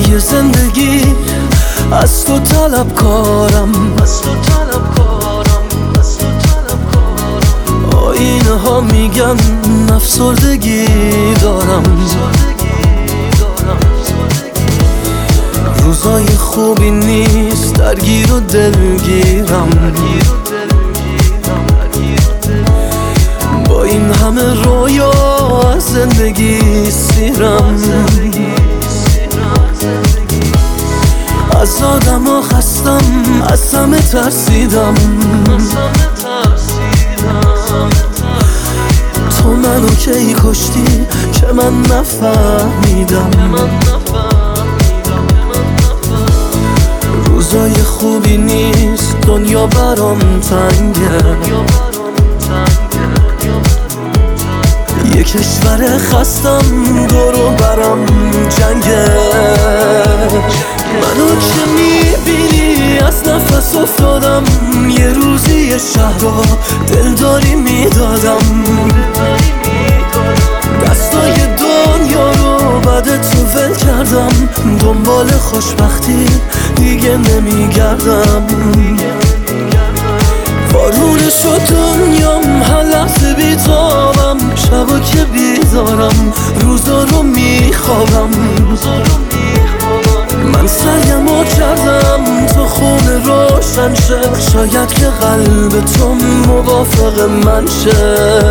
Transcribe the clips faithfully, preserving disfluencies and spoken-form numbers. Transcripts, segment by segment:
توی زندگی از تو طلب کارم، از تو طلب کارم، از تو طلب کارم. آینه ها میگن افسردگی دارم، روزای خوبی نیست، درگیر و دلگیرم. با این همه رویا از زندگی سیرم، از آدم ها خستم، از همه ترسیدم. تو منو کی کشتی که من نفهمیدم. روزای خوبی نیست، دنیا برام تنگه. یه کشور خستم، دورو برام جنگه. منو که میبینی از نفس افتادم، یه روزی یه شهر رو دلداری میدادم. دستای دنیا رو بعد تو ول کردم، دنبال خوشبختی دیگه نمیگردم. بارونه شد دنیام، هر لحظه بیتابم. شبا که بیدارم، روزا رو میخوابم. من سعیمو کردم تو خونه روشن شه، شاید که قلب تو موافق من شه.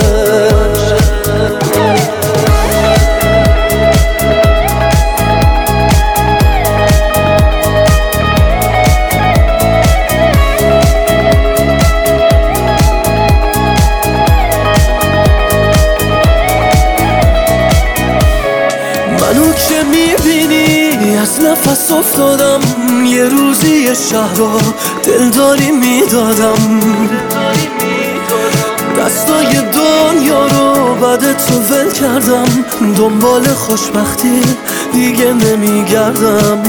منو که میبینی از نفس افتادم، یه روزی یه شهر رو دلداری میدادم. دستای دنیا رو بعد تو ول کردم، دنبال خوشبختی دیگه نمیگردم.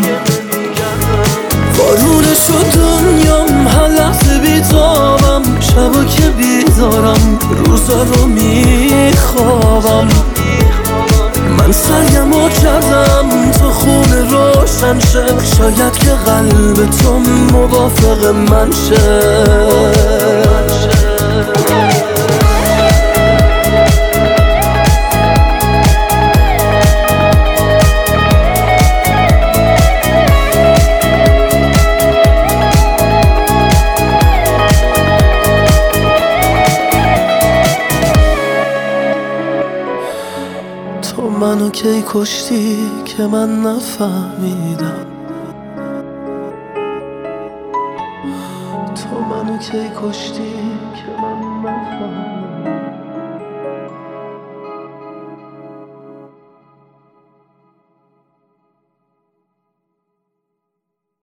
بارونه شد دنیام، هر لحظه بیتابم. شبا که بیدارم، روزا رو میخوابم. من سعیمو کردم تو خونه روشن شه، شاید که قلب تو موافق من شه. تو منو کی کشتی که من نفهمیدم. تو منو کی کشتی